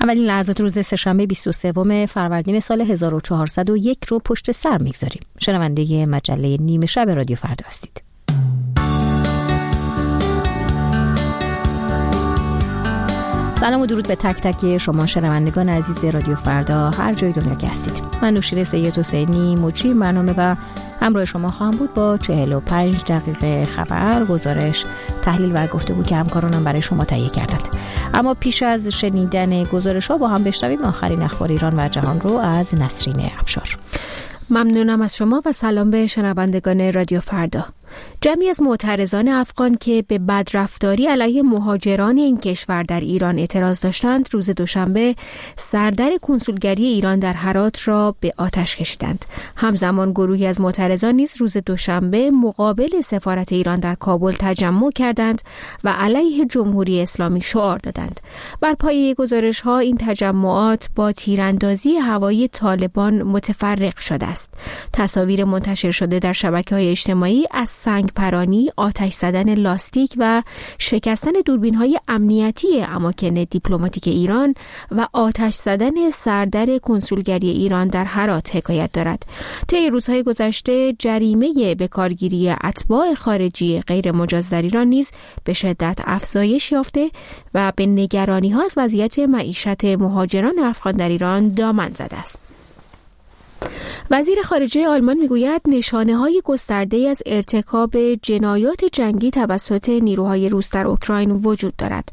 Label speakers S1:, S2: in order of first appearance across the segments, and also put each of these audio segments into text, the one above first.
S1: اولین لحظات روز سه‌شنبه 23 فروردین سال 1401 رو پشت سر میگذاریم. شنونده مجله نیمه شب رادیو فردا هستید. سلام و درود به تک تک شما شنوندگان عزیز رادیو فردا هر جای دنیا که هستید. من نوشین سید حسینی مجری برنامه و همراه شما خواهم بود با 45 دقیقه خبر، گزارش، تحلیل و گفتگو که همکارانم برای شما تهیه کردند. اما پیش از شنیدن گزارش‌ها با هم بشنویم آخرین اخبار ایران و جهان رو از نسرین افشار.
S2: ممنونم از شما و سلام به شنوندگان رادیو فردا. جمعی از معترضان افغان که به بدرفتاری علیه مهاجران این کشور در ایران اعتراض داشتند، روز دوشنبه سردر کنسولگری ایران در هرات را به آتش کشیدند. همزمان گروهی از معترضان نیز روز دوشنبه مقابل سفارت ایران در کابل تجمع کردند و علیه جمهوری اسلامی شعار دادند. بر پایه گزارش‌ها این تجمعات با تیراندازی هوایی طالبان متفرق شده است. تصاویر منتشر شده در شبکه‌های اجتماعی از سنگ پرانی، آتش زدن لاستیک و شکستن دوربین‌های امنیتی اماکن دیپلماتیک ایران و آتش زدن سردر کنسولگری ایران در هرات حکایت دارد. طی روزهای گذشته جریمه بکارگیری اتباع خارجی غیر مجاز در ایران نیز به شدت افزایش یافته و به نگرانی‌ها از وضعیت معیشت مهاجران افغان در ایران دامن زده است. وزیر خارجه آلمان میگوید نشانه‌های گسترده‌ای از ارتکاب جنایات جنگی توسط نیروهای روس در اوکراین وجود دارد.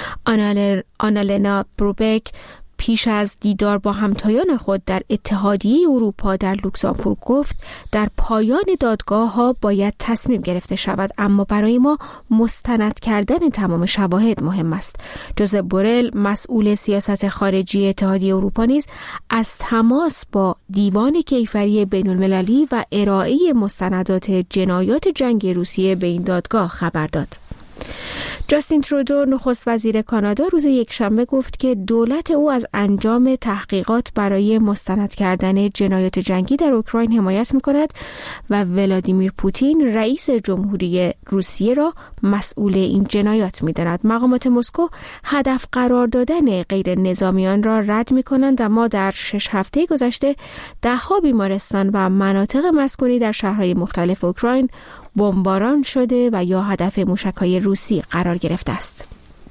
S2: آنالنا بروبک پیش از دیدار با همتایان خود در اتحادیه اروپا در لوکزامبورگ گفت در پایان دادگاه‌ها باید تصمیم گرفته شود، اما برای ما مستند کردن تمام شواهد مهم است. جوزپ بورل مسئول سیاست خارجی اتحادیه اروپا نیز از تماس با دیوان کیفری بین‌المللی و ارائه مستندات جنایات جنگی روسیه به این دادگاه خبر داد. جاستین ترودو نخست وزیر کانادا روز یکشنبه گفت که دولت او از انجام تحقیقات برای مستند کردن جنایات جنگی در اوکراین حمایت می‌کند و ولادیمیر پوتین رئیس جمهوری روسیه را مسئول این جنایات می‌داند. مقامات مسکو هدف قرار دادن غیر نظامیان را رد می‌کنند، اما در 6 هفته گذشته ده‌ها بیمارستان و مناطق مسکونی در شهرهای مختلف اوکراین بمباران شده و یا هدف موشک‌های روسی قرار گرفته است.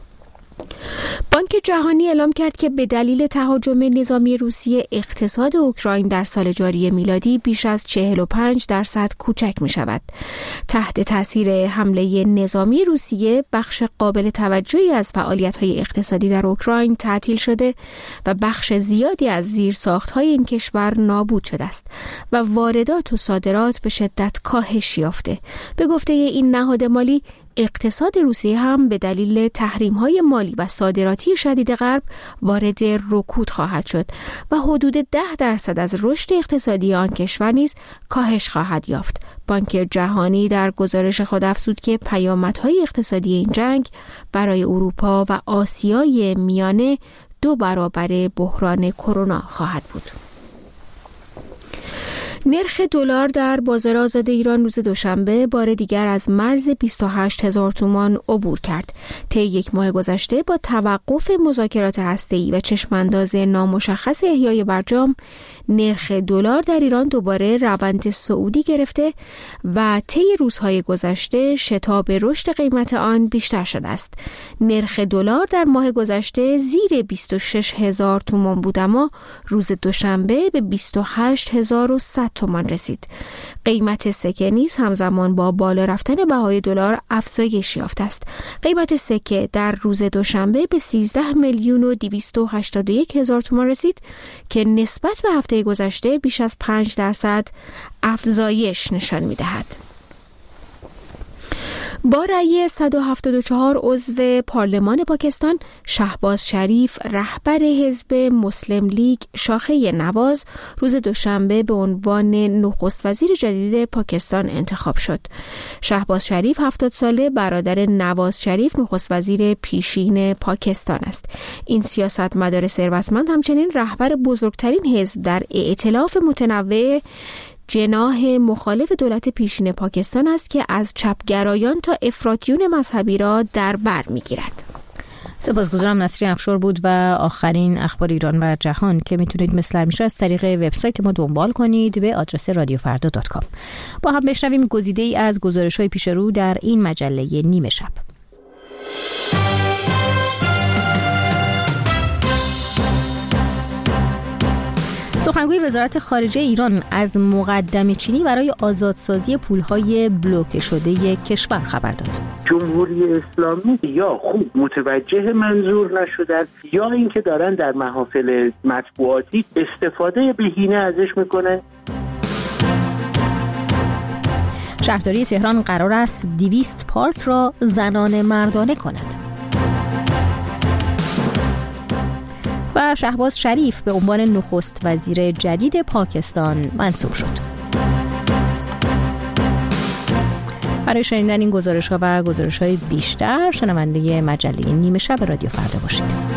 S2: بانک جهانی اعلام کرد که به دلیل تهاجم نظامی روسیه اقتصاد اوکراین در سال جاری میلادی بیش از 45% کوچک می شود. تحت تاثیر حمله نظامی روسیه بخش قابل توجهی از فعالیت‌های اقتصادی در اوکراین تعطیل شده و بخش زیادی از زیرساخت‌های این کشور نابود شده است و واردات و صادرات به شدت کاهش یافته. به گفته این نهاد مالی اقتصاد روسیه هم به دلیل تحریم‌های مالی و صادراتی شدید غرب وارد رکود خواهد شد و حدود 10% از رشد اقتصادی آن کشور نیز کاهش خواهد یافت. بانک جهانی در گزارش خود افزود که پیامدهای اقتصادی این جنگ برای اروپا و آسیای میانه 2 برابر بحران کرونا خواهد بود. نرخ دلار در بازار آزاد ایران روز دوشنبه بار دیگر از مرز 28,000 تومان عبور کرد. طی یک ماه گذشته با توقف مذاکرات هسته‌ای و چشمانداز نامشخص احیای برجام، نرخ دلار در ایران دوباره روند صعودی گرفته و طی روزهای گذشته شتاب رشد قیمت آن بیشتر شده است. نرخ دلار در ماه گذشته زیر 26,000 تومان بود، اما روز دوشنبه به 28,100 تومان رسید. قیمت سکه نیز همزمان با بالا رفتن بهای دلار افزایش یافته است. قیمت سکه در روز دوشنبه به 13,281,000 تومان رسید که نسبت به هفته گذشته بیش از 5% افزایش نشان می‌دهد. با رأی 174 عضو پارلمان پاکستان، شهباز شریف رهبر حزب مسلم لیگ شاخه نواز روز دوشنبه به عنوان نخست وزیر جدید پاکستان انتخاب شد. شهباز شریف 70 ساله برادر نواز شریف نخست وزیر پیشین پاکستان است. این سیاستمدار ثروتمند همچنین رهبر بزرگترین حزب در ائتلاف متنوع جناح مخالف دولت پیشین پاکستان است که از چپگرایان تا افراطیون مذهبی را در بر می‌گیرد.
S1: سپاسگزارم. نصری افشار بود و آخرین اخبار ایران و جهان که میتونید مثل همیشه از طریق وبسایت ما دنبال کنید به آدرس رادیوفردا.com. با هم بشنویم گزیده‌ای از گزارش‌های پیش رو در این مجله نیمه شب. سخنگوی وزارت خارجه ایران از مقدمه چینی برای آزادسازی پولهای بلوکه شده کشور خبر داد.
S3: جمهوری اسلامی یا خوب متوجه منظور نشدن یا اینکه دارن در محافل مطبوعاتی استفاده بهینه ازش میکنن.
S1: شهرداری تهران قرار است 200 پارک را زنانه مردانه کند. و شهباز شریف به عنوان نخست وزیر جدید پاکستان منصوب شد. برای شنیدن این گزارش‌ها و گزارش‌های بیشتر شنونده مجله نیمه شب رادیو فردا باشید.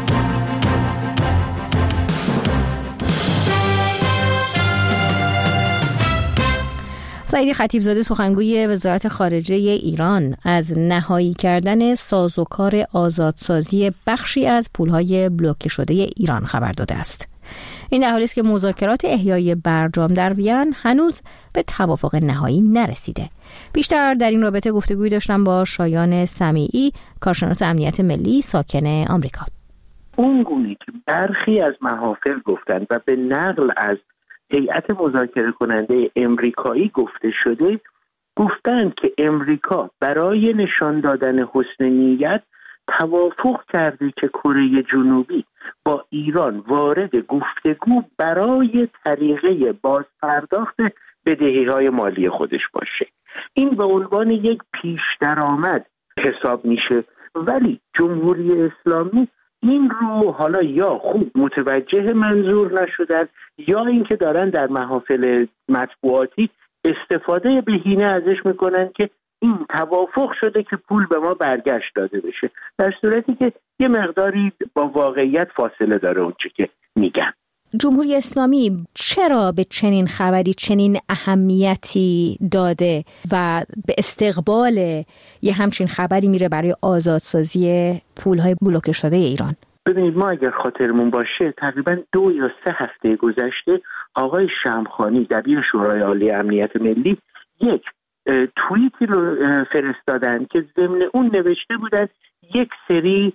S1: سعید خطیبزاده سخنگوی وزارت خارجه ایران از نهایی کردن سازوکار آزادسازی بخشی از پولهای بلوکه شده ایران خبر داده است. این در حالی است که مذاکرات احیای برجام در وین هنوز به توافق نهایی نرسیده. بیشتر در این رابطه گفتگوی داشتم با شایان سمیعی، کارشناس امنیت ملی ساکن آمریکا.
S3: اون گونه که برخی از محافل گفتند و به نقل از هیئت مذاکره کننده امریکایی گفته شده، گفتند که امریکا برای نشان دادن حسن نیت توافق کرده که کره جنوبی با ایران وارد گفتگو برای طریقه بازپرداخت بدهی‌های مالی خودش باشه. این به عنوان یک پیش درآمد حساب میشه، ولی جمهوری اسلامی این رو حالا یا خوب متوجه منظور نشدن یا اینکه دارن در محافل مطبوعاتی استفاده بهینه ازش میکنن که این توافق شده که پول به ما برگشت داده بشه، در صورتی که یه مقداری با واقعیت فاصله داره اونچه که میگن.
S1: جمهوری اسلامی چرا به چنین خبری چنین اهمیتی داده و به استقبال یه همچین خبری میره برای آزادسازی پولهای بلوکه شده ایران؟
S3: ببینید، ما اگر خاطرمون باشه تقریبا 2 یا 3 هفته گذشته آقای شمخانی دبیر شورای عالی امنیت ملی یک توییتی رو فرستادن که ضمن اون نوشته بودن یک سری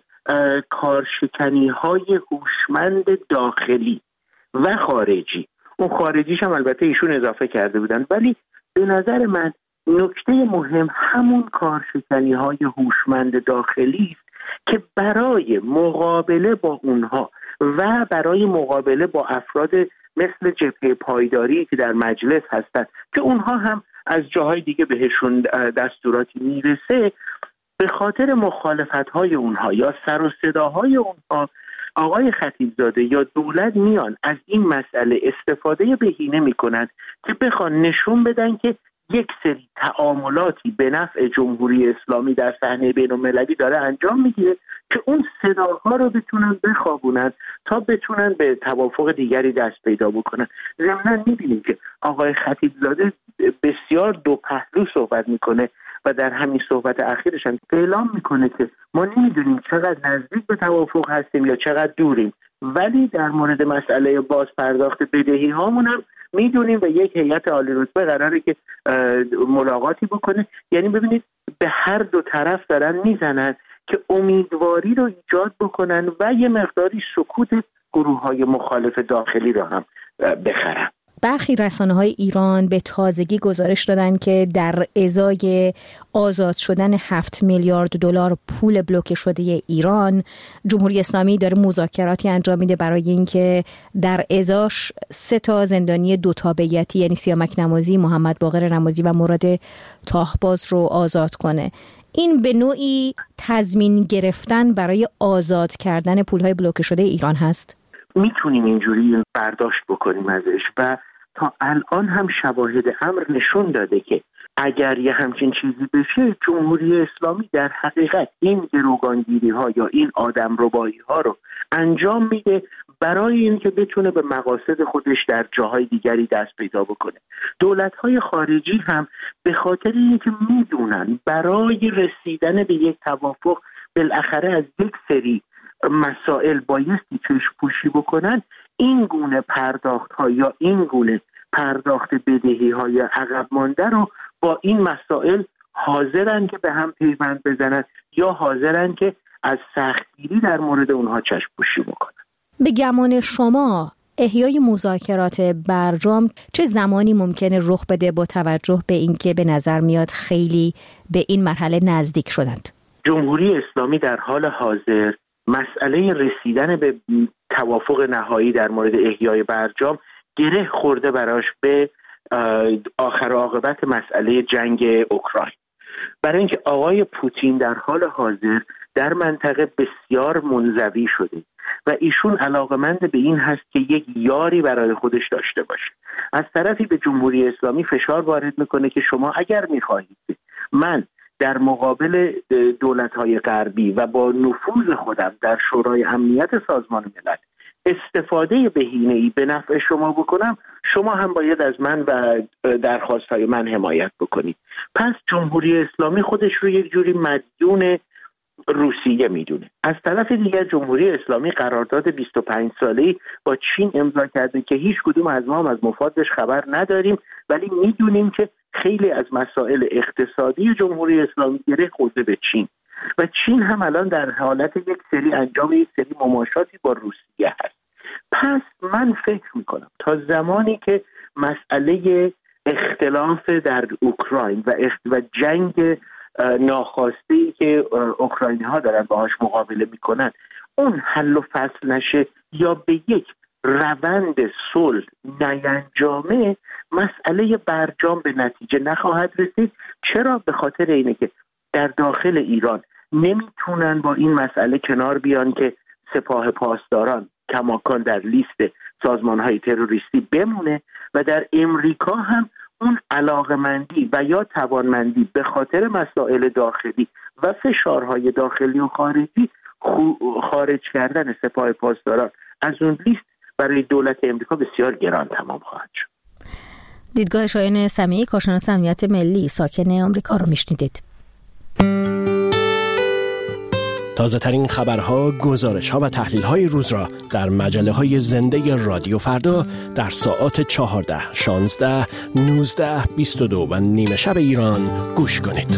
S3: کارشکنی‌های هوشمند داخلی و خارجی، اون خارجیش هم البته ایشون اضافه کرده بودن، ولی به نظر من نکته مهم همون کارشکنی‌های هوشمند داخلی است که برای مقابله با اونها و برای مقابله با افراد مثل جبهه پایداری که در مجلس هستند که اونها هم از جاهای دیگه بهشون دستوراتی میرسه، به خاطر مخالفت‌های اونها یا سر و صداهای اونها آقای خطیبزاده یا دولت میان از این مسئله استفاده بهینه میکنند که بخوان نشون بدن که یک سری تعاملاتی به نفع جمهوری اسلامی در صحنه بین‌المللی داره انجام میگیره که اون صداها رو بتونن بخوابونن تا بتونن به توافق دیگری دست پیدا بکنن. ضمناً میبینیم که آقای خطیبزاده بسیار دو پهلو صحبت میکنه و در همین صحبت اخیرش هم اعلام میکنه که ما نمیدونیم چقدر نزدیک به توافق هستیم یا چقدر دوریم، ولی در مورد مسئله بازپرداخت بدهی هامون هم میدونیم و یک هیئت عالی رتبه قراره که ملاقاتی بکنه. یعنی ببینید به هر دو طرف دارن میزنن که امیدواری رو ایجاد بکنن و یه مقداری سکوت گروه‌های مخالف داخلی رو هم بخرن.
S1: برخی رسانه‌های ایران به تازگی گزارش دادن که در ازای آزاد شدن 7 میلیارد دلار پول بلوکه شده ایران، جمهوری اسلامی داره مذاکراتی انجام میده برای اینکه در ازاش 3 تا زندانی 2 تابعیتی یعنی سیامک نمازی، محمد باقر نمازی و مراد تاهباز رو آزاد کنه. این به نوعی تضمین گرفتن برای آزاد کردن پولهای بلوکه شده ایران هست؟
S3: میتونیم اینجوری برداشت بکنیم ازش و تا الان هم شواهد امر نشون داده که اگر یه همچین چیزی بشه، جمهوری اسلامی در حقیقت این گروگانگیری ها یا این آدمربایی ها رو انجام میده برای اینکه بتونه به مقاصد خودش در جاهای دیگری دست پیدا بکنه. دولت های خارجی هم به خاطر اینکه میدونن برای رسیدن به یک توافق بالاخره از یک سری مسائل بایستی چشم پوشی بکنن، این گونه پرداخت ها یا این گونه پرداخت بدهی های عقب مانده رو با این مسائل حاضرن که به هم پیوند بزنن یا حاضرن که از سختگیری در مورد اونها چشم پوشی بکنن.
S1: به گمان شما احیای مذاکرات برجام چه زمانی ممکنه رخ بده با توجه به اینکه به نظر میاد خیلی به این مرحله نزدیک شدند؟
S3: جمهوری اسلامی در حال حاضر مسئله رسیدن به توافق نهایی در مورد احیای برجام گره خورده براش به آخر عاقبت مسئله جنگ اوکراین. برای اینکه آقای پوتین در حال حاضر در منطقه بسیار منزوی شده و ایشون علاقمند به این هست که یک یاری برای خودش داشته باشه. از طرفی به جمهوری اسلامی فشار وارد میکنه که شما اگر میخواهید من در مقابل دولت‌های غربی و با نفوذ خودم در شورای امنیت سازمان ملل استفاده بهینه‌ای به نفع شما بکنم، شما هم باید از من و درخواست‌های من حمایت بکنید. پس جمهوری اسلامی خودش رو یک جوری مدیون روسیه میدونه. از طرف دیگر جمهوری اسلامی قرارداد 25 ساله‌ای با چین امضا کرده که هیچ کدوم از ما هم از مفادش خبر نداریم، ولی میدونیم که خیلی از مسائل اقتصادی جمهوری اسلامی گره خورده به چین و چین هم الان در حالت یک سری مماشاتی با روسیه هست. پس من فکر میکنم تا زمانی که مسئله اختلاف در اوکراین و جنگ ناخواسته که اوکراینی ها دارن باهاش مقابله میکنن اون حل و فصل نشه یا به یک روند صلح نینجامه، مسئله برجام به نتیجه نخواهد رسید. چرا؟ به خاطر اینه که در داخل ایران نمیتونن با این مسئله کنار بیان که سپاه پاسداران کماکان در لیست سازمان‌های تروریستی بمونه و در امریکا هم اون علاقمندی و یا توانمندی به خاطر مسائل داخلی و فشارهای داخلی و خارجی خارج کردن سپاه پاسداران از اون لیست برای دولت امریکا بسیار گران تمام خواهد شد.
S1: دیدگاه شایان سمیعی، کارشناس امنیت ملی ساکن آمریکا رو میشنیدید.
S4: تازه ترین خبرها، گزارش‌ها و تحلیل‌های روز را در مجله‌های زنده رادیو فردا در ساعات 14، 16، 19، 22 و نیمه شب ایران گوش کنید.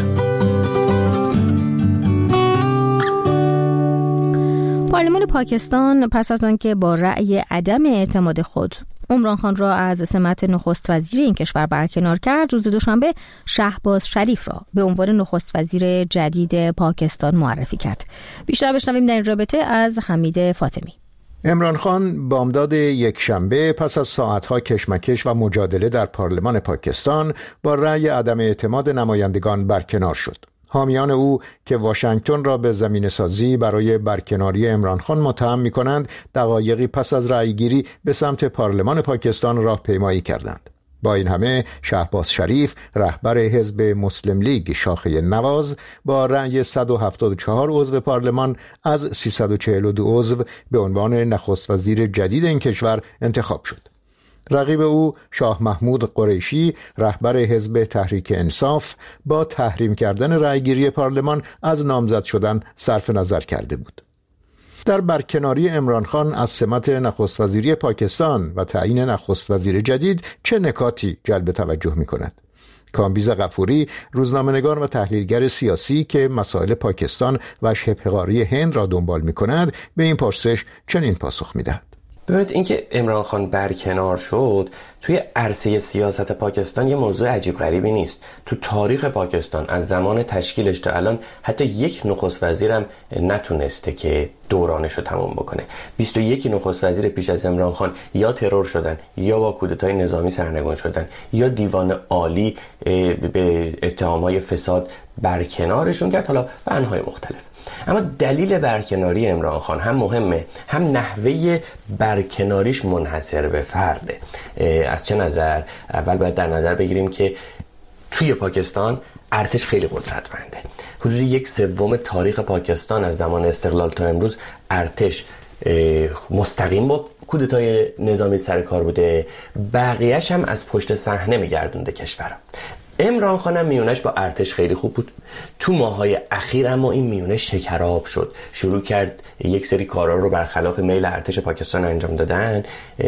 S1: پارلمان پاکستان پس از آنکه با رأی عدم اعتماد خود عمران خان را از سمت نخست وزیر این کشور برکنار کرد، روز دوشنبه شهباز شریف را به عنوان نخست وزیر جدید پاکستان معرفی کرد. بیشتر بشنویم در این رابطه از حمید فاطمی.
S5: عمران خان بامداد یک شنبه پس از ساعتها کشمکش و مجادله در پارلمان پاکستان با رأی عدم اعتماد نمایندگان برکنار شد. حامیان او که واشنگتن را به زمینه‌سازی برای برکناری عمران خان متهم می‌کنند، دقایقی پس از رأیگیری به سمت پارلمان پاکستان راهپیمایی کردند. با این همه شهباز شریف رهبر حزب مسلم لیگ شاخه نواز با رأی 174 عضو پارلمان از 342 عضو به عنوان نخست وزیر جدید این کشور انتخاب شد. رقیب او شاه محمود قریشی رهبر حزب تحریک انصاف با تحریم کردن رأیگیری پارلمان از نامزد شدن صرف نظر کرده بود. در برکناری عمران خان از سمت نخست وزیری پاکستان و تعیین نخست وزیر جدید چه نکاتی جلب توجه می کند؟ کامبیز غفوری، روزنامه‌نگار و تحلیلگر سیاسی که مسائل پاکستان و شبه‌قاره هند را دنبال می کند، به این پرسش چنین پاسخ می دهد.
S6: ببینید اینکه عمران خان برکنار شد توی عرصه سیاست پاکستان یه موضوع عجیب غریبی نیست. تو تاریخ پاکستان از زمان تشکیلش تا الان حتی یک نخست وزیرم نتونسته که دورانش رو تموم بکنه. 21 نخست وزیر پیش از عمران خان یا ترور شدن یا با کودتای نظامی سرنگون شدن یا دیوان عالی به اتهامهای فساد برکنارشون کرد، حالا به انواع مختلف. اما دلیل برکناری عمران خان هم مهمه، هم نحوه برکناریش منحصر به فرده. از چه نظر؟ اول باید در نظر بگیریم که توی پاکستان ارتش خیلی قدرتمنده. حدود 1/3 تاریخ پاکستان از زمان استقلال تا امروز ارتش مستقیم با کودتای نظامی سر کار بوده، بقیه‌اش هم از پشت صحنه میگردونده کشور. عمران خان هم میونش با ارتش خیلی خوب بود. تو ماهای اخیر اما این میونه شکراب شد، شروع کرد یک سری کارا رو برخلاف میل ارتش پاکستان انجام دادن.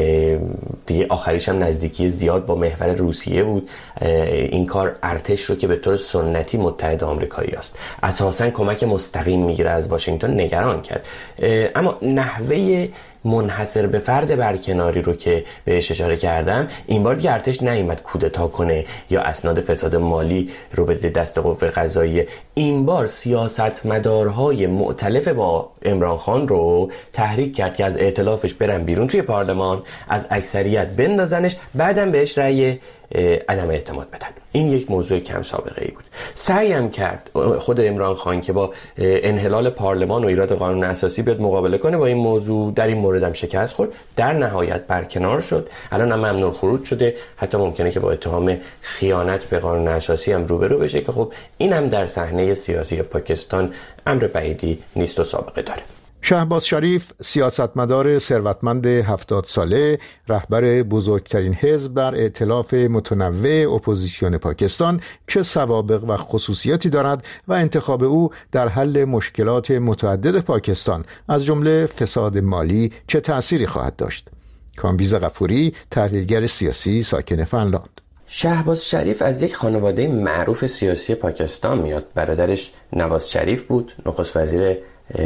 S6: دیگه آخریش هم نزدیکی زیاد با محور روسیه بود. این کار ارتش رو که به طور سنتی متحد آمریکایی است اساساً کمک مستقیم میگیره از واشنگتن نگران کرد. اما نحوه منحصر به فرد برکناری رو که بهش اشاره کردم، این بار دیگه ارتش نیامد کودتا کنه یا اسناد فساد مالی رو به دست قوه قضاییه. این بار سیاستمدارهای مؤتلف با عمران خان رو تحریک کرد که از ائتلافش برن بیرون توی پارلمان، از اکثریت بندازنش، بعدم بهش رأی عدم اعتماد بدن. این یک موضوع کم سابقه ای بود. سعی هم کرد خود عمران خان که با انحلال پارلمان و ایراد قانون اساسی بیاد مقابله کنه با این موضوع. در این مورد هم شکست خورد، در نهایت برکنار شد. الان هم ممنوع خروج شده، حتی ممکنه که با اتهام خیانت به قانون اساسی هم روبرو بشه که خب این هم در صحنه سیاسی پاکستان امر بعیدی نیست و سابقه داره.
S5: شهباز شریف، سیاستمدار ثروتمند 70 ساله، رهبر بزرگترین حزب در ائتلاف متنوع اپوزیسیون پاکستان، چه سوابق و خصوصیاتی دارد و انتخاب او در حل مشکلات متعدد پاکستان از جمله فساد مالی چه تأثیری خواهد داشت؟ کامبیز غفوری، تحلیلگر سیاسی ساکن فنلاند.
S6: شهباز شریف از یک خانواده معروف سیاسی پاکستان میاد. برادرش نواز شریف بود، نخست وزیر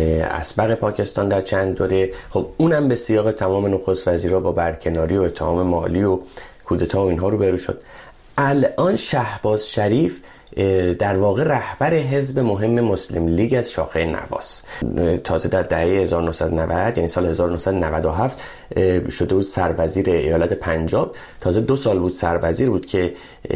S6: اسبق پاکستان در چند دوره. خب اونم به سیاق تمام نخست وزیرها با برکناری و اتهام مالی و کودتا و اینها رو روبرو شد. الان شهباز شریف در واقع رهبر حزب مهم مسلم لیگ از شاخه نواز. تازه در دهه 1990 یعنی سال 1997 شده بود سروزیر ایالت پنجاب. تازه 2 سال بود سروزیر بود که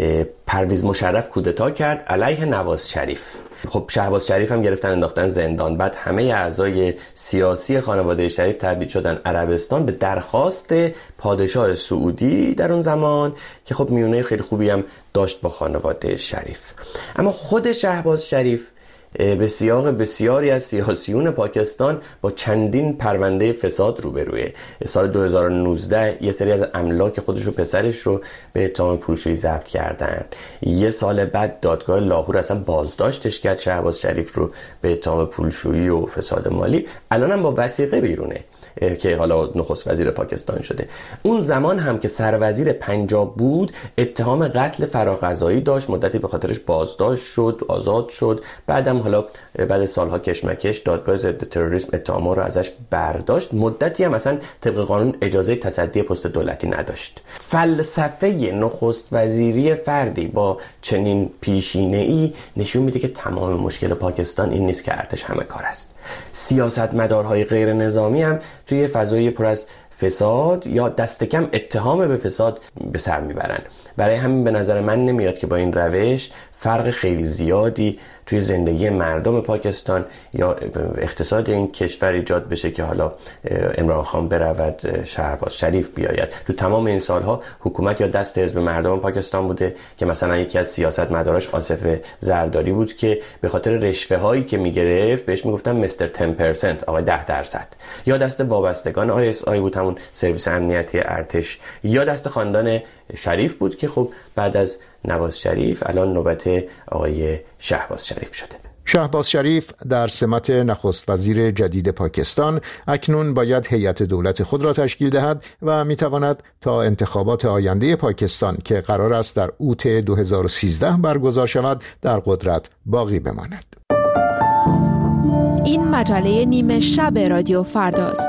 S6: پرویز مشرف کودتا کرد علیه نواز شریف. خب شهباز شریف هم گرفتن انداختن زندان. بعد همه اعضای سیاسی خانواده شریف تبعید شدن عربستان به درخواست پادشاه سعودی در اون زمان که خب میونه خیلی خوبی هم داشت با خانواده شریف. اما خود شهباز شریف به سیاق بسیاری از سیاسیون پاکستان با چندین پرونده فساد روبرویه. سال 2019 یه سری از املاک خودش و پسرش رو به اتهام پولشویی ضبط کردن. یه سال بعد دادگاه لاهور اصلا بازداشتش کرد شهباز شریف رو به اتهام پولشویی و فساد مالی. الان هم با وثیقه بیرونه که حالا نخست وزیر پاکستان شده. اون زمان هم که سروزیر پنجاب بود اتهام قتل فراقضایی داشت، مدتی به خاطرش بازداشت شد، آزاد شد. بعدم حالا بعد سالها کشمکش دادگاه ضد تروریسم اتهام‌ها رو ازش برداشت. مدتی هم اصلا طبق قانون اجازه تصدی پست دولتی نداشت. فلسفه نخست وزیری فردی با چنین پیشینه‌ای نشون میده که تمام مشکل پاکستان این نیست که ارتش همه کار است. سیاستمدارهای غیر نظامی هم توی فضای پر از فساد یا دست کم اتهام به فساد به سر میبرن. برای همین به نظر من نمیاد که با این روش فرق خیلی زیادی توی زندگی مردم پاکستان یا اقتصاد این کشور ایجاد بشه که حالا عمران خان برود شهباز شریف بیاید. تو تمام این سالها حکومت یا دست حزب مردم پاکستان بوده که مثلا یکی از سیاستمداراش آصف زرداری بود که به خاطر رشوه هایی که میگرفت بهش میگفتن مستر 10%، آقای 10%. یا دست وابستگان ISI بود، همون سرویس امنیتی ارتش. یا دست خاندان شریف بود که خب بعد از نواز شریف الان نوبت آقای شهباز شریف شده.
S5: شهباز شریف در سمت نخست وزیر جدید پاکستان اکنون باید هیئت دولت خود را تشکیل دهد و میتواند تا انتخابات آینده پاکستان که قرار است در اوت 2013 برگزار شود در قدرت باقی بماند.
S2: این مجله نیمه شب رادیو فرداست.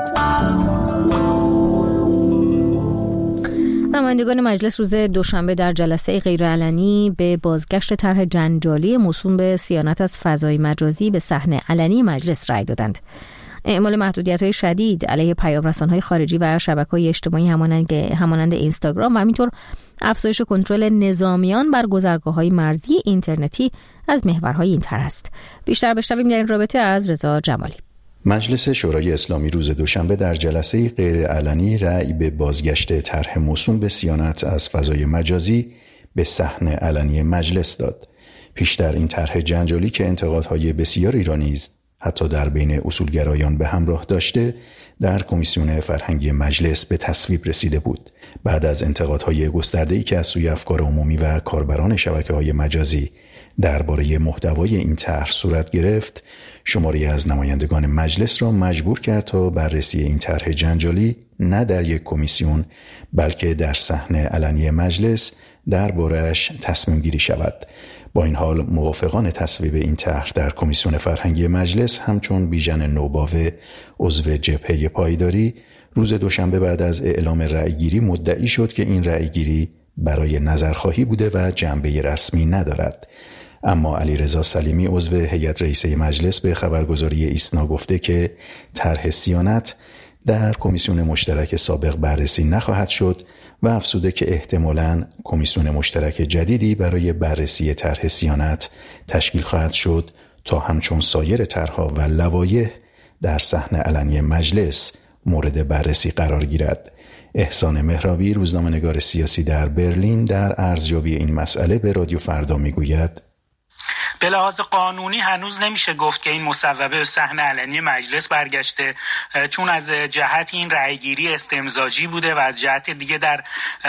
S1: نمایندگان مجلس روز دوشنبه در جلسه غیرعلنی به بازگشت طرح جنجالی موسوم به صیانت از فضای مجازی به صحن علنی مجلس رأی دادند. اعمال محدودیت‌های شدید علیه پیام‌رسان‌های خارجی و شبکه‌های اجتماعی همانند اینستاگرام و همینطور افزایش کنترل نظامیان بر گذرگاه‌های مرزی اینترنتی از محورهای این طرح است. بیشتر بشنویم در این رابطه از رضا جمالی.
S7: مجلس شورای اسلامی روز دوشنبه در جلسه غیرعلنی رأی به بازگشت طرح موسوم به صیانت از فضای مجازی به صحن علنی مجلس داد. پیشتر این طرح جنجالی که انتقادهای بسیاری را نیز حتی در بین اصولگرایان به همراه داشته، در کمیسیون فرهنگی مجلس به تصویب رسیده بود. بعد از انتقادهای گسترده‌ای که از سوی افکار عمومی و کاربران شبکه‌های مجازی درباره محتوای این طرح صورت گرفت، شماری از نمایندگان مجلس را مجبور کرد تا بررسی این طرح جنجالی نه در یک کمیسیون بلکه در صحن علنی مجلس درباره‌اش تصمیم گیری شود. با این حال موافقان تصویب این طرح در کمیسیون فرهنگی مجلس همچون بیژن نوباوه عضو جبهه پایداری روز دوشنبه بعد از اعلام رأیگیری مدعی شد که این رأیگیری برای نظرخواهی بوده و جنبه رسمی ندارد. اما علیرضا سلیمی عضو هیئت رئیسه مجلس به خبرگزاری ایسنا گفته که طرح صیانت در کمیسیون مشترک سابق بررسی نخواهد شد و افزوده که احتمالاً کمیسیون مشترک جدیدی برای بررسی طرح صیانت تشکیل خواهد شد تا همچون سایر طرح‌ها و لوایح در صحن علنی مجلس مورد بررسی قرار گیرد. احسان مهرابی روزنامه‌نگار سیاسی در برلین در ارزیابی این مسئله به رادیو فردا میگوید:
S8: به لحاظ قانونی هنوز نمیشه گفت که این مصوبه به صحن علنی مجلس برگشته، چون از جهت این رأیگیری استمزاجی بوده و از جهت دیگه در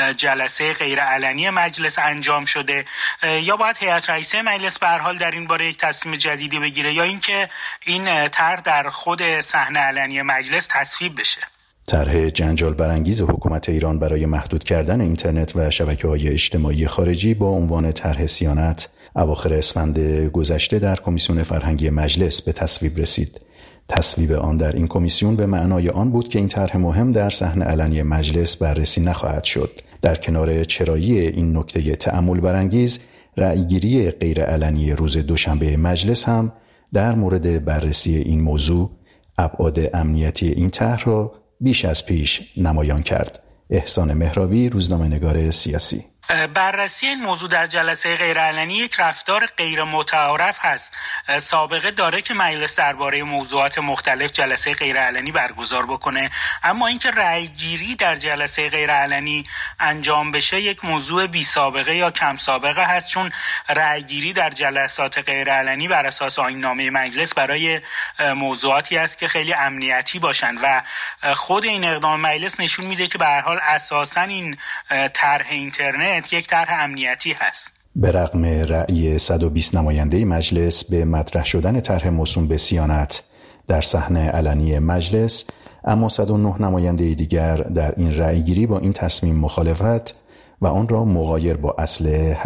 S8: جلسه غیر علنی مجلس انجام شده. یا باید هیئت رئیسه مجلس به هر حال در این باره یک تصمیم جدیدی بگیره یا اینکه این طرح در خود صحن علنی مجلس تصویب بشه.
S7: طرح جنجال برانگیز حکومت ایران برای محدود کردن اینترنت و شبکه‌های اجتماعی خارجی با عنوان طرح صیانت اواخر اسفند گذشته در کمیسیون فرهنگی مجلس به تصویب رسید. تصویب آن در این کمیسیون به معنای آن بود که این طرح مهم در صحن علنی مجلس بررسی نخواهد شد. در کنار چرایی این نکته تأمل برانگیز، رأیگیری غیر علنی روز دوشنبه مجلس هم در مورد بررسی این موضوع ابعاد امنیتی این طرح را بیش از پیش نمایان کرد. احسان مهرابی روزنامه‌نگار سیاسی:
S8: بررسی این موضوع در جلسه غیرعلنی یک رفتار غیر متعارف هست. سابقه داره که مجلس درباره موضوعات مختلف جلسه غیرعلنی برگزار بکنه، اما اینکه رأیگیری در جلسه غیرعلنی انجام بشه یک موضوع بی سابقه یا کم سابقه هست، چون رأیگیری در جلسات غیرعلنی بر اساس آیین‌نامه مجلس برای موضوعاتی است که خیلی امنیتی باشن و خود این اقدام مجلس نشون میده که به هر حال اساساً این طرح اینترنت یک طرح امنیتی هست.
S7: به رغم رأی 120 نماینده مجلس به مطرح شدن طرح موسوم به صیانت در صحن علنی مجلس، اما 109 نماینده دیگر در این رأیگیری با این تصمیم مخالفت و آن را مغایر با اصل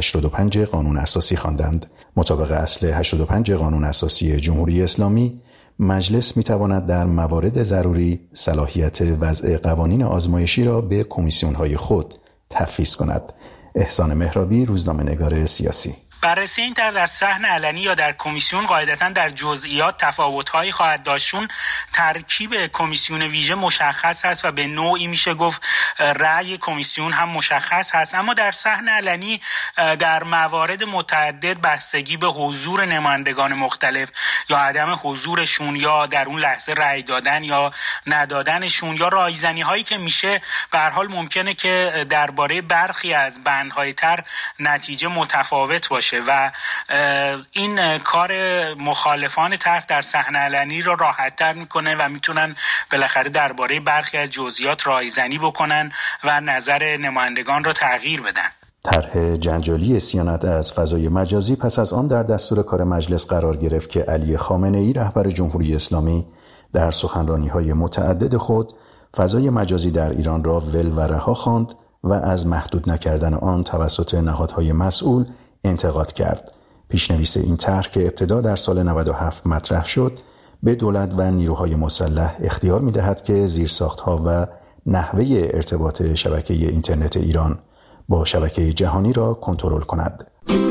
S7: 85 قانون اساسی خواندند. مطابق اصل 85 قانون اساسی جمهوری اسلامی، مجلس می‌تواند در موارد ضروری صلاحیت وضع قوانین آزمایشی را به کمیسیون‌های خود تفویض کند. احسان مهرابی روزنامه‌نگار سیاسی:
S8: بررسی این طرح در صحن علنی یا در کمیسیون قاعدتاً در جزئیات تفاوت‌هایی خواهد داشت، چون ترکیب کمیسیون ویژه مشخص هست و به نوعی میشه گفت رأی کمیسیون هم مشخص هست، اما در صحن علنی در موارد متعدد بستگی به حضور نمایندگان مختلف یا عدم حضورشون یا در اون لحظه رأی دادن یا ندادنشون یا رایزنی‌هایی که میشه، به هر حال ممکنه که درباره برخی از بندهای طرح نتیجه متفاوت باشه و این کار مخالفان طرح در صحن علنی را راحت‌تر میکنه و میتونن بالاخره درباره برخی از جزئیات رایزنی بکنن و نظر نمایندگان را تغییر بدن.
S7: طرح جنجالی صیانت از فضای مجازی پس از آن در دستور کار مجلس قرار گرفت که علی خامنه‌ای رهبر جمهوری اسلامی در سخنرانی‌های متعدد خود فضای مجازی در ایران را ول و رها خواند و از محدود نکردن آن توسط نهادهای مسئول انتقاد کرد. پیشنویس این طرح که ابتدا در سال 97 مطرح شد، به دولت و نیروهای مسلح اختیار می‌دهد که زیرساخت‌ها و نحوه ارتباط شبکه اینترنت ایران با شبکه جهانی را کنترل کند.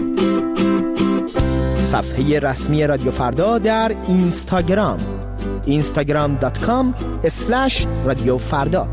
S9: صفحه رسمی رادیو فردا در اینستاگرام instagram.com/رادیو فردا.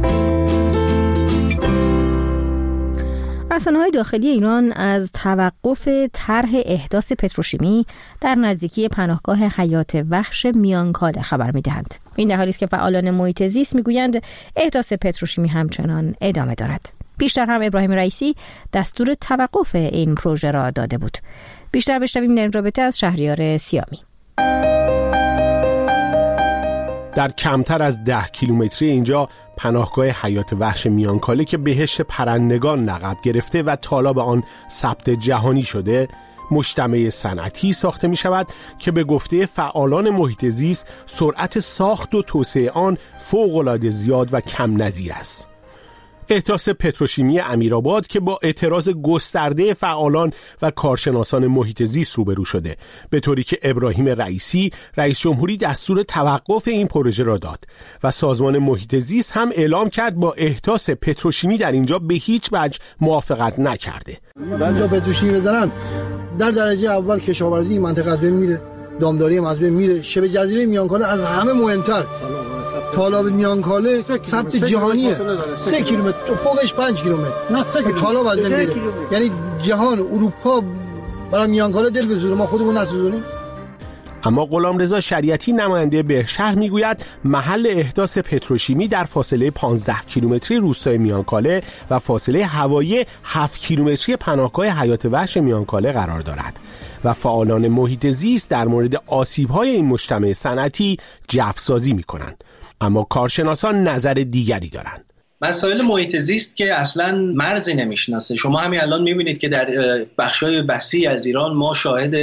S1: رسانه‌های داخلی ایران از توقف طرح احداث پتروشیمی در نزدیکی پناهگاه حیات وحش میانکاله خبر می‌دهند. این در حالی است که فعالان محیط زیست می‌گویند احداث پتروشیمی همچنان ادامه دارد. بیشتر هم ابراهیم رئیسی دستور توقف این پروژه را داده بود. بیشتر بشنویم در این رابطه از شهریار سیامی.
S4: در کمتر از 10 کیلومتری اینجا پناهگاه حیات وحش میانکاله که بهشت پرندگان لقب گرفته و تالاب آن ثبت جهانی شده، مجتمع صنعتی ساخته می شود که به گفته فعالان محیط زیست سرعت ساخت و توسعه آن فوق‌العاده زیاد و کم نظیر است. احداث پتروشیمی امیرآباد که با اعتراض گسترده فعالان و کارشناسان محیط زیست روبرو شده، به طوری که ابراهیم رئیسی رئیس جمهوری دستور توقف این پروژه را داد و سازمان محیط زیست هم اعلام کرد با احداث پتروشیمی در اینجا به هیچ وجه موافقت نکرده.
S10: بعد پتروشیمی بزنن در درجه اول کشاورزی منطقه از بین میره، دامداری هم از بین میره، شبه جزیره میانکاله از همه مهمتر تالاب میانکاله ثبت جهانیه، 3 کیلومتر فوقش 5 کیلومتر تالاب از بین میره. یعنی جهان اروپا برای میانکاله دل بزنه، ما خودمون نسوزونیم.
S4: اما غلامرضا شریعتی نماینده بهشهر میگوید محل احداث پتروشیمی در فاصله 15 کیلومتری روستای میانکاله و فاصله هوایی 7 کیلومتری پناهگاه حیات وحش میانکاله قرار دارد و فعالان محیط زیست در مورد آسیب‌های این مجتمع صنعتی جفسازی می‌کنند. اما کارشناسان نظر دیگری دارند.
S11: مسائل محیط زیست که اصلا مرزی نمیشناسه. شما همین الان میبینید که در بخشای وسیع از ایران ما شاهد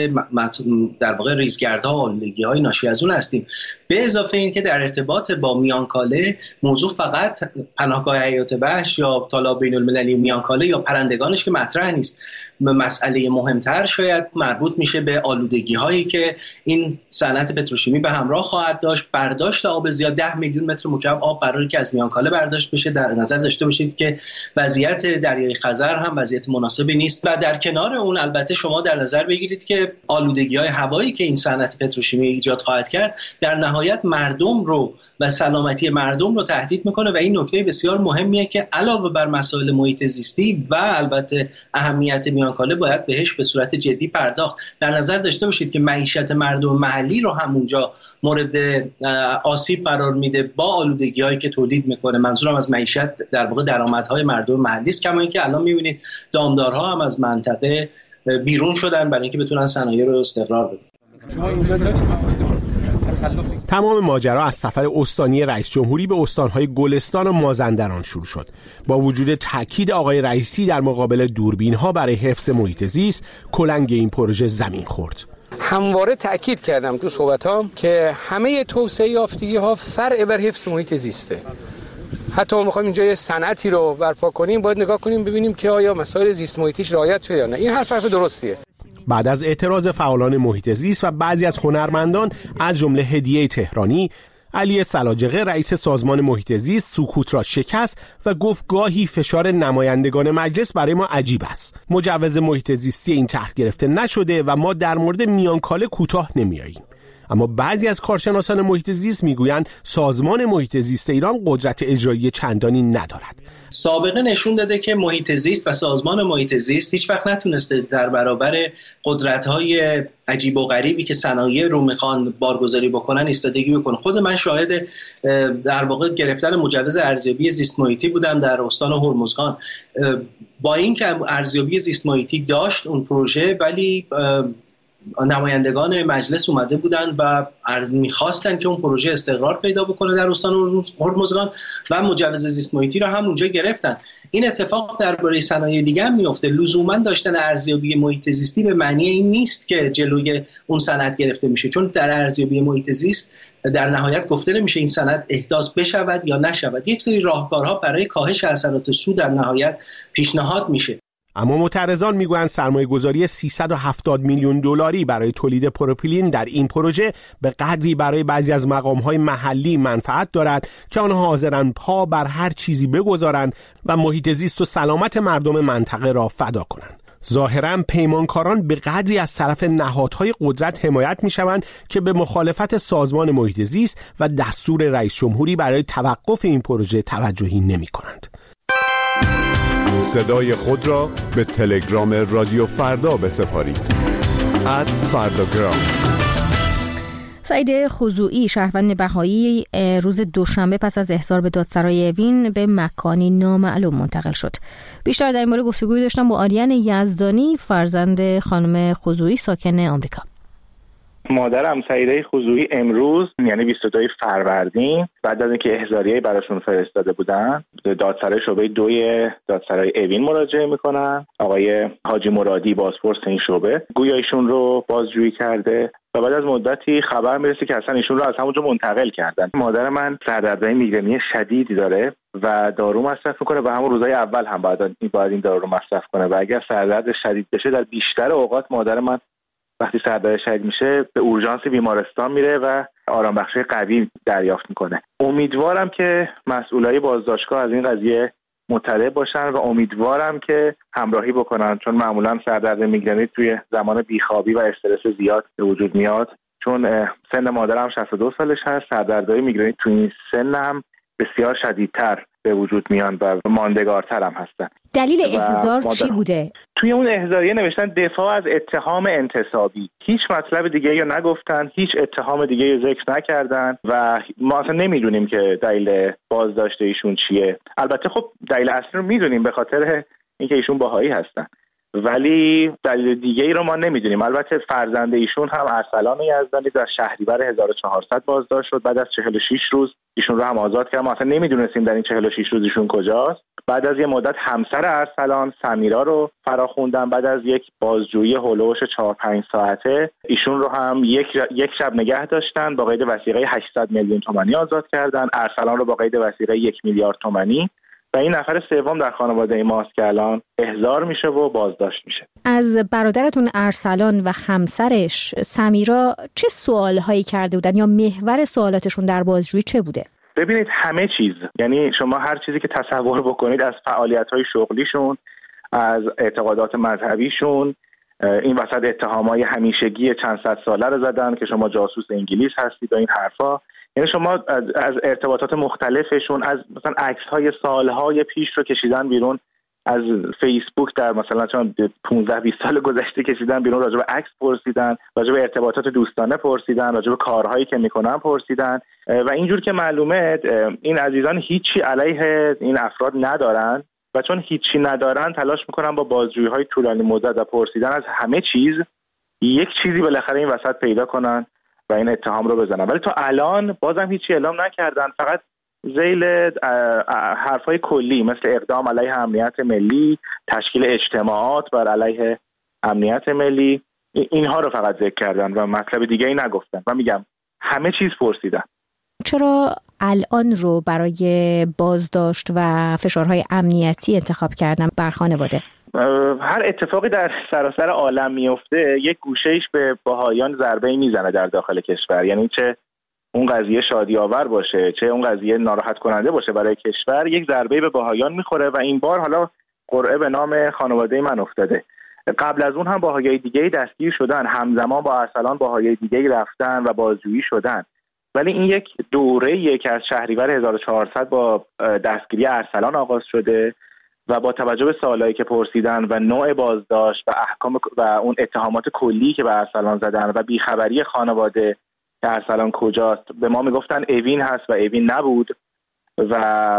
S11: در واقع ریزگردها و آلودگی‌های ناشی از اون هستیم. به اضافه این که در ارتباط با میانکاله موضوع فقط پناهگاه حیات وحش یا تالاب بین‌المللی میانکاله یا پرندگانش که مطرح نیست. مسئله مهمتر شاید مربوط میشه به آلودگی‌هایی که این صنعت پتروشیمی به همراه خواهد داشت. برداشت آب زیاد 10 میلیون متر مکعب آب قراره که از میانکاله برداشت بشه. در نظر داشته باشید که وضعیت دریای خزر هم وضعیت مناسبی نیست و در کنار اون البته شما در نظر بگیرید که آلودگی‌های هوایی که این صنعت پتروشیمی ایجاد خواهد کرد در نهایت مردم رو و سلامتی مردم رو تهدید میکنه و این نکته بسیار مهمیه که علاوه بر مسائل محیط زیستی و البته اهمیت میانکاله باید بهش به صورت جدی پرداخت. در نظر داشته باشید که معیشت مردم محلی رو همونجا مورد آسیب قرار میده با آلودگی‌هایی که تولید میکنه. منظورم از معیشت در واقع درآمدهای مردم محلی است، کما اینکه الان میبینید دامدارها هم از منطقه بیرون شدن برای اینکه بتونن صنایع رو استقرار بدن.
S4: تمام ماجرا از سفر استانی رئیس جمهوری به استانهای گلستان و مازندران شروع شد. با وجود تاکید آقای رئیسی در مقابل دوربین‌ها برای حفظ محیط زیست، کلنگ این پروژه زمین خورد.
S12: همواره تأکید کردم تو صحبتام که همه توسعه یافتگی‌ها فرع بر حفظ محیط زیسته. حتی ما می‌خوایم اینجا یه صنعتی رو برپا کنیم، باید نگاه کنیم ببینیم که آیا مسائل زیست محیطیش رعایت شده یا نه. این حرف درستیه.
S4: بعد از اعتراض فعالان محیط زیست و بعضی از هنرمندان از جمله هدیه تهرانی، علی سلاجقه رئیس سازمان محیط زیست سکوت را شکست و گفت گاهی فشار نمایندگان مجلس برای ما عجیب است. مجوز محیط زیستی این طرح گرفته نشده و ما در مورد میانکاله کوتاه نمیاییم. اما بعضی از کارشناسان محیط زیست میگویند سازمان محیط زیست ایران قدرت اجرایی چندانی ندارد.
S11: سابقه نشون داده که محیط زیست و سازمان محیط زیست هیچ وقت نتونسته در برابر قدرت‌های عجیب و غریبی که صنایع رو میخوان بارگذاری بکنن ایستادگی بکنه. خود من شاهد در واقع گرفتن مجوز ارزیابی زیست محیطی بودم در استان هرمزگان. با اینکه ارزیابی زیست محیطی داشت اون پروژه، ولی نمایندگان مجلس اومده بودن و میخواستن که اون پروژه استقرار پیدا بکنه در استان هرمزگان و مجوز زیست محیطی رو هم اونجا گرفتن. این اتفاق درباره صنایع دیگه هم میفته. لزوما داشتن ارزیابی محیط زیستی به معنی این نیست که جلوی اون صنعت گرفته میشه، چون در ارزیابی محیط زیست در نهایت گفته نمیشه این صنعت احداث بشود یا نشود. یک سری راهکارها برای کاهش اثرات سود در نهایت پیشنهاد میشه.
S4: اما معترضان میگویند سرمایه‌گذاری 370 میلیون دلاری برای تولید پروپیلین در این پروژه به قدری برای بعضی از مقام‌های محلی منفعت دارد که آنها حاضرند پا بر هر چیزی بگذارند و محیط زیست و سلامت مردم منطقه را فدا کنند. ظاهراً پیمانکاران به قدری از طرف نهادهای قدرت حمایت می‌شوند که به مخالفت سازمان محیط زیست و دستور رئیس جمهوری برای توقف این پروژه توجهی نمی‌کنند.
S13: صدای خود را به تلگرام رادیو فردا بسپارید. @فرداگرام.
S1: سعید خضوعی شهروند بهایی روز دوشنبه پس از احضار به دادسرای اوین به مکانی نامعلوم منتقل شد. بیشتر در این مورد گفتگوی داشتم با آریان یزدانی فرزند خانم خضوعی ساکن آمریکا.
S3: مادرم سعیده خضوعی امروز یعنی 22 فروردین بعد از اینکه احضاریه براشون فرستاده بودن دادسرای شعبه 2 دادسرای اوین مراجعه میکنن. آقای حاجی مرادی بازپرس این شعبه گویا ایشون رو بازجویی کرده و بعد از مدتی خبر میرسه که اصلا ایشون رو از همونجا منتقل کردن. مادر من سردردهای میگرنی شدیدی داره و دارو مصرف میکنه و همون روزهای اول هم باید این دارو رو مصرف کنه و اگر سردرد شدید بشه در بیشتر اوقات مادر من وقتی سردرد شدید میشه به اورژانس بیمارستان میره و آرامبخشی قوی دریافت میکنه. امیدوارم که مسئولای بازداشتگاه از این قضیه مطلع باشن و امیدوارم که همراهی بکنن، چون معمولا سردرد میگرنی توی زمان بیخوابی و استرس زیاد به وجود میاد. چون سن مادرم 62 سالش هست، سردردهای میگرنی توی این سن هم بسیار شدیدتر به وجود میان و ماندگارتر هم هستن.
S1: دلیل احضار چی بوده؟
S3: توی اون احضاریه نوشتن دفاع از اتهام انتصابی. هیچ مطلب دیگه یا نگفتن، هیچ اتهام دیگه ذکر نکردن و ما اصلا نمیدونیم که دلیل بازداشت ایشون چیه. البته خب دلیل اصلی رو میدونیم به خاطر اینکه ایشون بهایی هستن، ولی دلیل دیگه ای رو ما نمیدونیم. البته فرزند ایشون هم ارسلان یزدانی در شهریور 1400 بازداشت شد. بعد از 46 روز ایشون رو هم آزاد کردن. ما اصلا نمیدونستیم در این 46 روز ایشون کجاست. بعد از یه مدت همسر ارسلان سمیرا رو فراخوندن. بعد از یک بازجویی هولوش 4-5 ساعته ایشون رو هم یک شب نگه داشتن، با قید وثیقه 800 میلیون تومانی آزاد کردن. ارسلان رو با قید وثیقه 1 میلیارد تومانی و این نفر سوم در خانواده ماست که الان احضار میشه و بازداشت میشه.
S1: از برادرتون ارسلان و همسرش سمیرا چه سوالهایی کرده بودن یا محور سوالاتشون در بازجویی چه بوده؟
S3: ببینید همه چیز، یعنی شما هر چیزی که تصور بکنید، از فعالیت‌های شغلیشون، از اعتقادات مذهبیشون، این وسط اتهامای همیشگی چند صد ساله رو زدن که شما جاسوس انگلیس هستید و این حرفا. یعنی شما از ارتباطات مختلفشون، از مثلا عکس‌های سالهای پیش رو کشیدن بیرون، از فیسبوک در مثلا چون 15-20 سال گذشته کشیدن بیرون، راجع به عکس پرسیدن، راجع به ارتباطات دوستانه پرسیدن، راجع به کارهایی که میکنن پرسیدن و اینجور که معلومه این عزیزان هیچی علیه این افراد ندارن و چون هیچی ندارن تلاش میکنن با بازجویی‌های طولانی مدت و پرسیدن از همه چیز یک چیزی بالاخره این وسط پیدا کنن و این اتهام رو بزنن. ولی تا الان بازم هیچی اعلام نکردن، فقط ذیل حرفای کلی مثل اقدام علیه امنیت ملی، تشکیل اجتماعات بر علیه امنیت ملی، اینها رو فقط ذکر کردن و مطلب دیگه ای نگفتن و میگم همه چیز پرسیدن.
S1: چرا الان رو برای بازداشت و فشارهای امنیتی انتخاب کردن بر خانواده؟
S3: هر اتفاقی در سراسر عالم میفته یک گوشه‌ایش به بهایان ضربه‌ای میزنه در داخل کشور. یعنی چه اون قضیه شادی آور باشه چه اون قضیه ناراحت کننده باشه برای کشور، یک ضربه به بهایان میخوره و این بار حالا قرعه به نام خانواده من افتاده. قبل از اون هم بهایای دیگه‌ای دستگیر شدن، همزمان با ارسلان بهایای دیگه‌ای رفتن و بازجویی شدن، ولی این یک دوره‌ایه که از شهریور 1400 با دستگیری ارسلان آغاز شده و با توجه به سوالایی که پرسیدن و نوع بازداشت و احکام و اون اتهامات کلی که به ارسلان زدن و بیخبری خانواده که ارسلان کجاست، به ما میگفتن اوین هست و اوین نبود و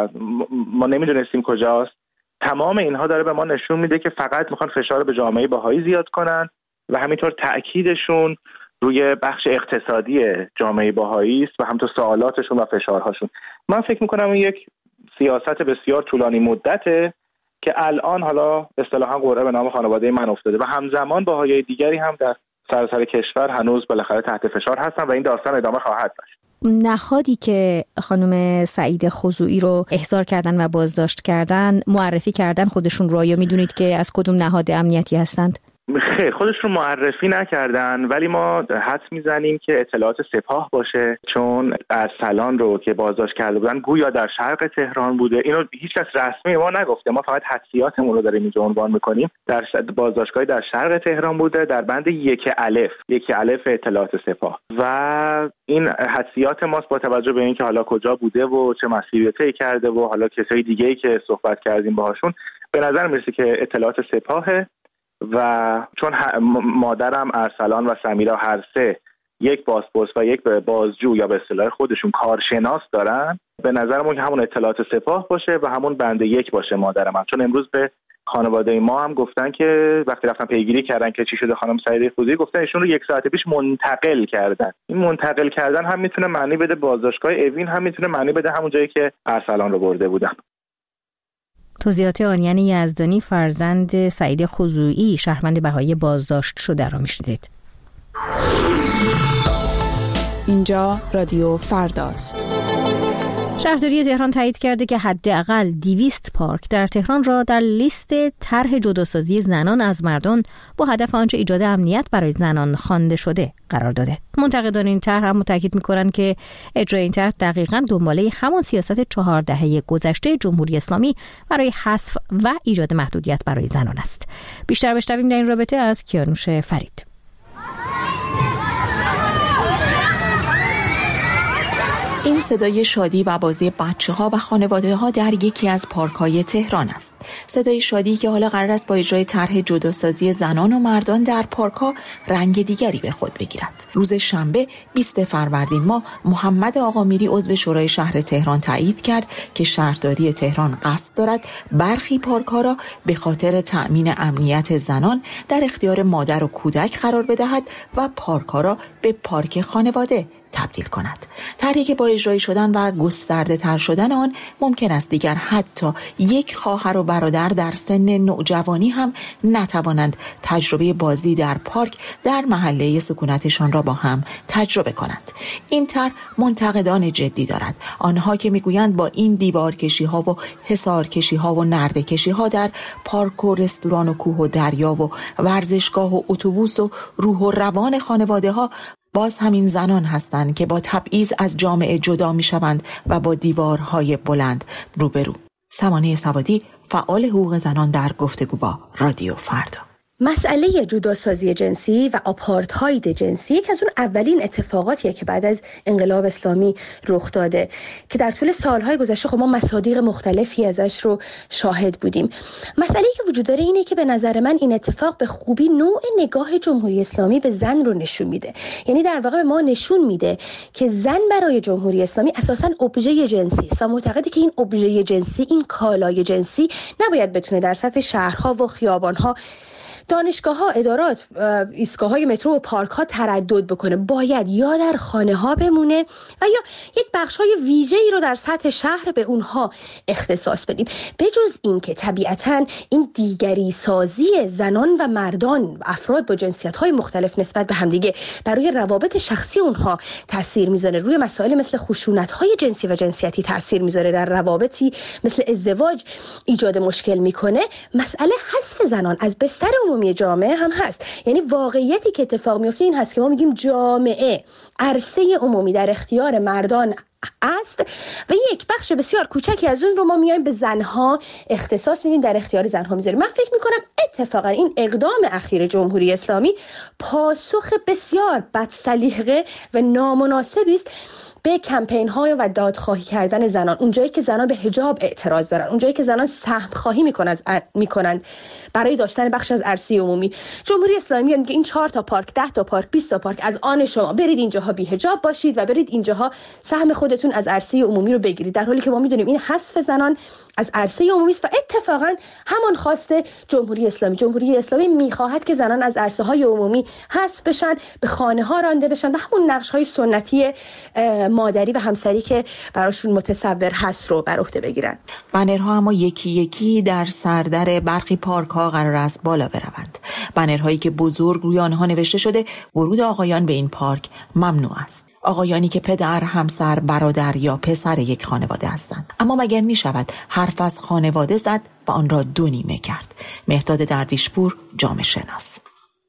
S3: ما نمیدونستیم کجاست. تمام اینها داره به ما نشون میده که فقط میخوان فشار به جامعه بهایی زیاد کنن و همینطور تأکیدشون روی بخش اقتصادی جامعه بهایی است و همینطور سوالاتشون و فشارهاشون. من فکر میکنم این یک سیاست بسیار طولانی مدته که الان حالا اصطلاحاً قرعه به نام خانواده من افتاده و همزمان بهایی دیگری هم در سراسر کشور هنوز بالاخره تحت فشار هستن و این داستان ادامه خواهد داشت.
S1: نهادی که خانم سعیده خضوعی رو احضار کردن و بازداشت کردن معرفی کردن خودشون رو، یا میدونید که از کدوم نهاد امنیتی هستند؟
S3: خیر، خودش رو معرفی نکردن، ولی ما حدس میزنیم که اطلاعات سپاه باشه، چون ارسلان رو که بازداشت کرده بودن گویا در شرق تهران بوده. اینو هیچ کس رسمی ما نگفته، ما فقط حدسیاتمون رو داریم اینجا عنوان میکنیم. در بازداشتگاهی در شرق تهران بوده در بند 1 الف اطلاعات سپاه و این حدسیات ماست با توجه به اینکه حالا کجا بوده و چه مسیری طی کرده و حالا کسای دیگه‌ای که صحبت کردیم باهاشون، به نظر میرسه که اطلاعات سپاهه و چون مادرم ارسلان و سمیرا هر سه یک بازپرس و یک بازجو یا به اصطلاح خودشون کارشناس دارن، به نظرمون که همون اطلاعات سپاه باشه و همون بند 1 باشه مادر من، چون امروز به
S14: خانواده ما هم گفتن که وقتی رفتن پیگیری کردن که چی شده خانم سعیده خوزی، گفتن ایشون رو 1 ساعت پیش منتقل کردن. این منتقل کردن هم میتونه معنی بده بازداشتگاه اوین، هم میتونه معنی بده همون جایی که ارسلان رو برده بودن.
S1: توضیحات آریان یزدانی فرزند سعید خضوعی شهروند بهایی بازداشت شده را میشنیدید.
S15: اینجا رادیو فرداست.
S1: شهرداری تهران تایید کرده که حداقل 200 پارک در تهران را در لیست طرح جداسازی زنان از مردان با هدف آنچه ایجاد امنیت برای زنان خوانده شده قرار داده. منتقدان این طرح هم تاکید می‌کنند که اجرای این طرح دقیقاً دنباله همان سیاست 4 دهه گذشته جمهوری اسلامی برای حذف و ایجاد محدودیت برای زنان است. بیشتر بشنویم در این رابطه از کیانوش فرید.
S16: این صدای شادی و بازی بچه‌ها و خانواده‌ها در یکی از پارک‌های تهران است. صدای شادی که حالا قرار است با اجرای طرح جداسازی زنان و مردان در پارک‌ها رنگ دیگری به خود بگیرد. روز شنبه 20 فروردین ماه محمد آقامیری عضو شورای شهر تهران تایید کرد که شهرداری تهران قصد دارد برخی پارک‌ها را به خاطر تأمین امنیت زنان در اختیار مادر و کودک قرار بدهد و پارک‌ها را به پارک خانواده تبدیل کند. طرحی که با اجرای شدن و گسترده تر شدن آن ممکن است دیگر حتی یک خواهر و برادر در سن نوجوانی هم نتوانند تجربه بازی در پارک در محله سکونتشان را با هم تجربه کنند. این طرح منتقدان جدی دارد. آنها که میگویند با این دیوارکشی ها و حصارکشی ها و نرده‌کشی ها در پارک و رستوران و کوه و دریا و ورزشگاه و اتوبوس و روح و روان خانواده ها باز همین زنان هستند که با تبعیض از جامعه جدا می شوند و با دیوارهای بلند روبرو. سمانه سوادی، فعال حقوق زنان، در گفتگو با رادیو فردا.
S17: مسئله جداسازی جنسی و آپارتاید جنسی یکی از اون اولین اتفاقاتیه که بعد از انقلاب اسلامی رخ داده که در طول سالهای گذشته خب ما مصادیق مختلفی ازش رو شاهد بودیم. مسئله‌ای که وجود داره اینه که به نظر من این اتفاق به خوبی نوع نگاه جمهوری اسلامی به زن رو نشون میده. یعنی در واقع به ما نشون میده که زن برای جمهوری اسلامی اساساً ابژه جنسی است و معتقده که این ابژه جنسی، این کالای جنسی نباید بتونه در سطح شهرها و خیابانها، دانشگاه‌ها، ادارات، ایستگاه‌های مترو و پارک‌ها تردد بکنه. باید یا در خانه‌ها بمونه و یا یک بخش‌های ویژه‌ای رو در سطح شهر به اونها اختصاص بدیم. بجز این که طبیعتاً این دیگری سازی زنان و مردان و افراد با جنسیت‌های مختلف نسبت به همدیگه برای روابط شخصی اونها تأثیر میذاره، روی مسائل مثل خشونت‌های جنسی و جنسیتی تأثیر میذاره، در روابطی مثل ازدواج ایجاد مشکل میکنه. مسئله حذف زنان از بستر عمومی جامعه هم هست. یعنی واقعیتی که اتفاق میفته این هست که ما میگیم جامعه، عرصه عمومی در اختیار مردان است و یک بخش بسیار کوچکی از اون رو ما میایم به زنها اختصاص میدیم، در اختیار زنها میذاریم. من فکر میکنم اتفاقا این اقدام اخیر جمهوری اسلامی پاسخ بسیار بدسلیقه و نامناسبی است به کمپین های و دادخواهی کردن زنان. اونجایی که زنان به حجاب اعتراض دارن، اونجایی که زنان سهم خواهی میکنند برای داشتن بخش از عرصه عمومی، جمهوری اسلامی میگه این 4 تا پارک، 10 تا پارک، 20 تا پارک از آن شما، برید اینجاها بی حجاب باشید و برید اینجاها سهم خودتون از عرصه عمومی رو بگیرید، در حالی که ما میدونیم این حذف زنان از عرصه عمومی است و اتفاقا همان خواست جمهوری اسلامی. جمهوری اسلامی میخواهد که زنان از عرصه های عمومی حذف بشن، به خانه ها رانده بشن و همون نقش های سنتی مادری و همسری که براشون متصور هست رو بر عهده بگیرن.
S16: بنرها اما یکی یکی در سردر برخی پارک ها قرار است بالا بروند. بنرهایی که بزرگ روی آنها نوشته شده ورود آقایان به این پارک ممنوع است. آقایانی که پدر، همسر، برادر یا پسر یک خانواده هستند. اما مگر می شود حرف از خانواده زد و آن را 2 نیمه کرد؟ مهداد دردیشپور، جامعه شناس.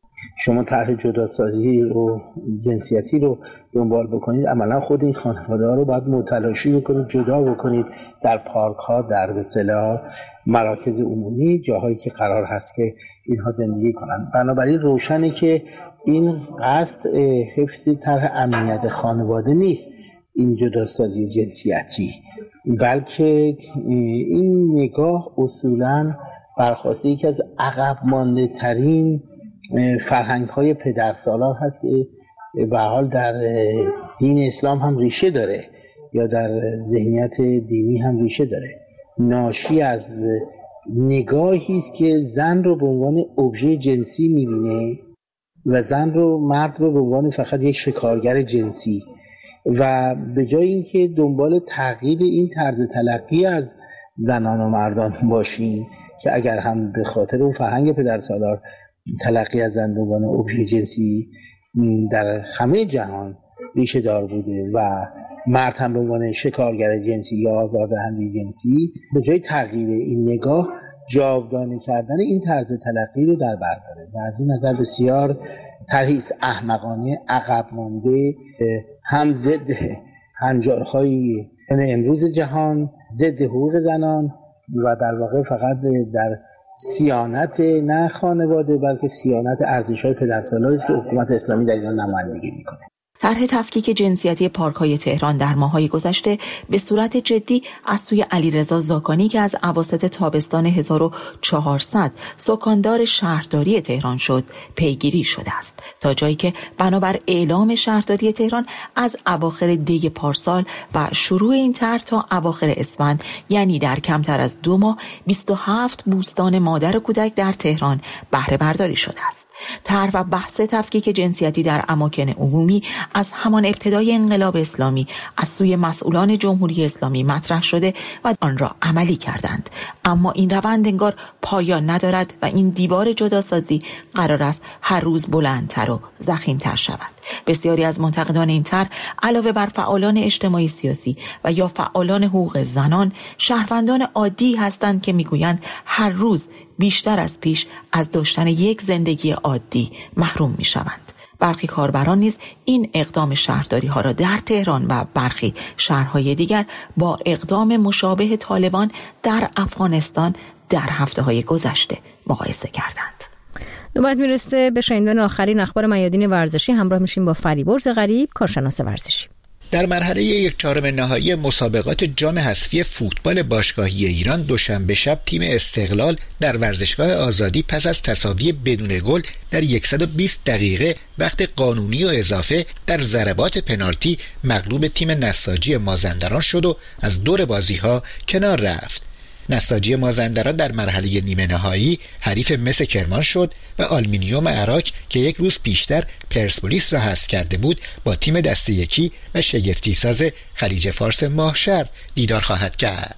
S18: شما طرح جداسازی رو جنسیتی رو دنبال بکنید، عملا خود این خانواده ها رو باید متلاشی بکنید، جدا بکنید در پارک ها، در مثلا مراکز عمومی، جاهایی که قرار هست که اینها زندگی کنند. بنابراین روشنه که این قصد حفظ طرح امنیت خانواده نیست، این جداسازی جنسیتی، بلکه این نگاه اصولاً برخواسته یکی از عقب مانده ترین فرهنگ های پدرسالار هست که به حال در دین اسلام هم ریشه داره یا در ذهنیت دینی هم ریشه داره، ناشی از نگاهی است که زن رو به عنوان ابژه جنسی می‌بینه و زن رو، مرد رو به عنوان فقط یک شکارگر جنسی، و به جای اینکه دنبال تغییر این طرز تلقی از زنان و مردان باشیم که اگر هم به خاطر اون فرهنگ پدرسالار تلقی از زن به عنوان ابژه جنسی در همه جهان ریشه دار بوده و مرد هم به عنوان شکارگر جنسی یا آزاردهنده جنسی، به جای تغییر این نگاه جاودانه کردن این طرز تلقی رو در بر داره و از این نظر بسیار طرحی است احمقانه، عقب مانده، هم ضد هنجارهای امروز جهان، ضد حقوق زنان و در واقع فقط در صیانت نه خانواده بلکه صیانت ارزش‌های پدرسالاری است که حکومت اسلامی در ایران نمایندگی می‌کنه.
S16: طرح تفکیک جنسیتی پارک‌های تهران در ماه‌های گذشته به صورت جدی از سوی علیرضا زاکانی که از اواسط تابستان 1400 سکاندار شهرداری تهران شد پیگیری شده است، تا جایی که بنابر اعلام شهرداری تهران از اواخر دی پارسال و شروع این طرح تا اواخر اسفند، یعنی در کمتر از 2 ماه 27 بوستان مادر کودک در تهران بهره برداری شده است. طرح و بحث تفکیک جنسیتی در اماکن عمومی از همان ابتدای انقلاب اسلامی از سوی مسئولان جمهوری اسلامی مطرح شده و آن را عملی کردند، اما این روند انگار پایان ندارد و این دیوار جداسازی قرار است هر روز بلندتر و ضخیم‌تر شود. بسیاری از منتقدان این طرح علاوه بر فعالان اجتماعی سیاسی و یا فعالان حقوق زنان، شهروندان عادی هستند که میگویند هر روز بیشتر از پیش از داشتن یک زندگی عادی محروم میشوند. برخی کاربران نیز این اقدام شهرداری ها را در تهران و برخی شهرهای دیگر با اقدام مشابه طالبان در افغانستان در هفته‌های گذشته مقایسه کردند.
S1: نوبت میرسه به شنیدن آخرین اخبار میادین ورزشی. همراه میشیم با فریبرز غریب، کارشناس ورزشی.
S5: در مرحله 1/4 نهایی مسابقات جام حذفی فوتبال باشگاهی ایران دوشنبه شب تیم استقلال در ورزشگاه آزادی پس از تساوی بدون گل در 120 دقیقه وقت قانونی و اضافه در ضربات پنالتی مغلوب تیم نساجی مازندران شد و از دور بازی‌ها کنار رفت. نساجی مازندران در مرحله نیمه نهایی حریف مس کرمان شد و آلومینیوم عراق که یک روز پیشتر پرسپولیس را حذف کرده بود با تیم دسته یکی و شگفتی ساز خلیج فارس ماهشهر دیدار خواهد کرد.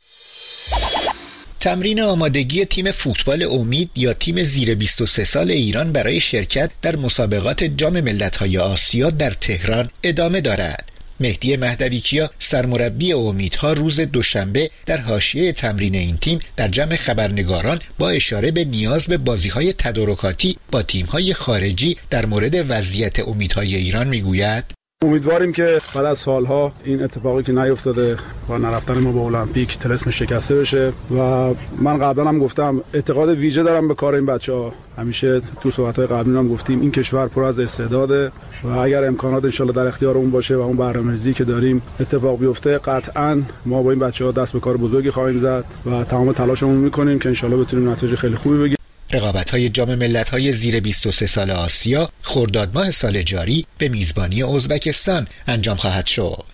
S5: تمرین آمادگی تیم فوتبال امید یا تیم زیر 23 سال ایران برای شرکت در مسابقات جام ملت‌های آسیا در تهران ادامه دارد. مهدی مهدویکیا سرمربی امیدها روز دوشنبه در حاشیه تمرین این تیم در جمع خبرنگاران با اشاره به نیاز به بازی‌های تدارکاتی با تیم‌های خارجی در مورد وضعیت امیدهای ایران میگوید:
S19: امیدواریم که بعد از سالها این اتفاقی که نیفتاده با نرفتن ما به المپیک طلسم شکسته بشه و من قبلا هم گفتم اعتقاد ویژه دارم به کار این بچه‌ها. همیشه تو صحبت‌های قبلی هم گفتیم این کشور پر از استعداده و اگر امکانات انشالله در اختیار اون باشه و اون برنامه‌ریزی که داریم اتفاق بیفته، قطعاً ما با این بچه‌ها دست به کار بزرگی خواهیم زد و تمام تلاشمون می‌کنیم که انشالله بتونیم نتایج خیلی خوبی بگیریم.
S5: رقابت‌های جام ملت‌های زیر 23 سال آسیا خرداد ماه سال جاری به میزبانی ازبکستان انجام خواهد شد.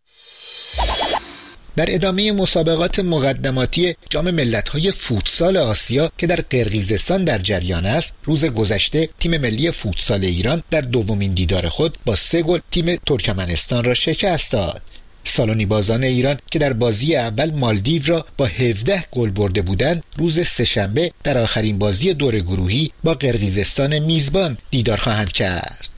S5: در ادامه مسابقات مقدماتی جام ملت‌های فوتسال آسیا که در قرقیزستان در جریان است، روز گذشته تیم ملی فوتسال ایران در دومین دیدار خود با 3 گل تیم ترکمنستان را شکست داد. سالونی بازان ایران که در بازی اول مالدیو را با 17 گل برده بودند، روز سه‌شنبه در آخرین بازی دور گروهی با قرقیزستان میزبان دیدار خواهند کرد.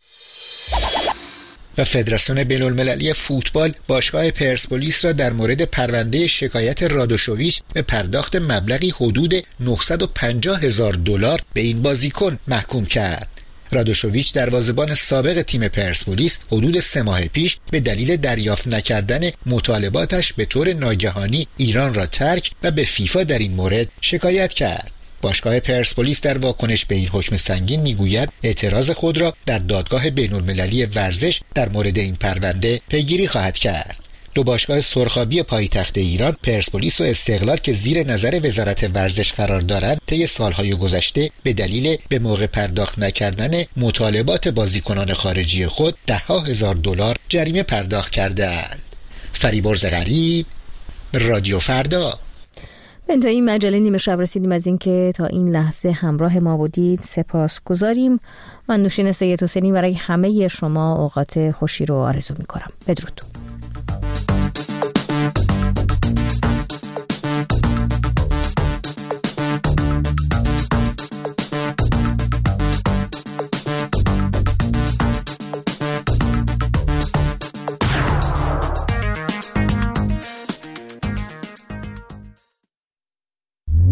S5: و فدراسیون بین‌المللی فوتبال باشگاه پرسپولیس را در مورد پرونده شکایت رادوشوویچ به پرداخت مبلغی حدود $950,000 به این بازیکن محکوم کرد. رادوشوویچ دروازه‌بان سابق تیم پرسپولیس حدود 3 ماه پیش به دلیل دریافت نکردن مطالباتش به طور ناگهانی ایران را ترک و به فیفا در این مورد شکایت کرد. باشگاه پرسپولیس در واکنش به این حکم سنگین میگوید اعتراض خود را در دادگاه بین‌المللی ورزش در مورد این پرونده پیگیری خواهد کرد. دو باشگاه سرخابی پایتخت ایران، پرسپولیس و استقلال که زیر نظر وزارت ورزش قرار دارند، طی سالهای گذشته به دلیل به موقع پرداخت نکردن مطالبات بازیکنان خارجی خود $10,000 جریمه پرداخت کردند. فریبرز غریب، رادیو فردا.
S1: تا این مجله نیمه شب رسیدیم از اینکه تا این لحظه همراه ما بودید. سپاس گذاریم. من نوشین سید حسینی برای همه شما اوقات خوشی رو آرزو می‌کنم. بدرود.